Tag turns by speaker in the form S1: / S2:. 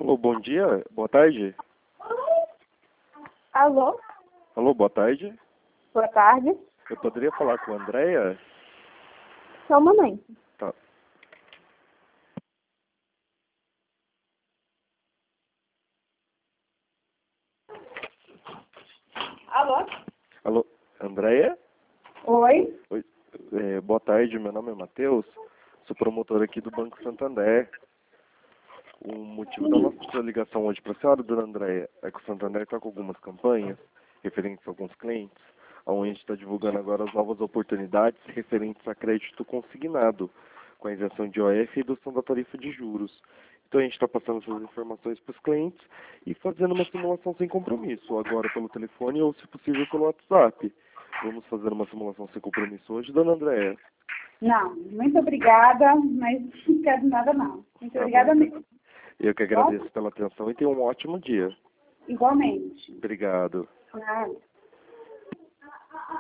S1: Alô, bom dia, boa tarde.
S2: Alô,
S1: Alô, boa tarde.
S2: boa tarde.
S1: Eu poderia falar com a Andréia?
S2: Só um momento.
S1: Tá.
S2: Alô?
S1: Alô, Andréia?
S2: Oi?
S1: Oi, boa tarde, meu nome é Matheus, sou promotor aqui do Banco Santander. O motivo da nossa ligação hoje para a senhora, dona Andréia, é que o Santander está com algumas campanhas referentes a alguns clientes, onde a gente está divulgando agora as novas oportunidades referentes a crédito consignado, com a isenção de OF e redução da tarifa de juros. Então a gente está passando essas informações para os clientes e fazendo uma simulação sem compromisso, agora pelo telefone ou, se possível, pelo WhatsApp. Vamos fazer uma simulação sem compromisso hoje, dona Andréia?
S2: Não, muito obrigada, mas não quero nada não. Muito
S1: Tá
S2: obrigada
S1: bom.
S2: mesmo.
S1: Eu que agradeço pela atenção e tenha um ótimo dia.
S2: Igualmente.
S1: Obrigado.
S2: Nada.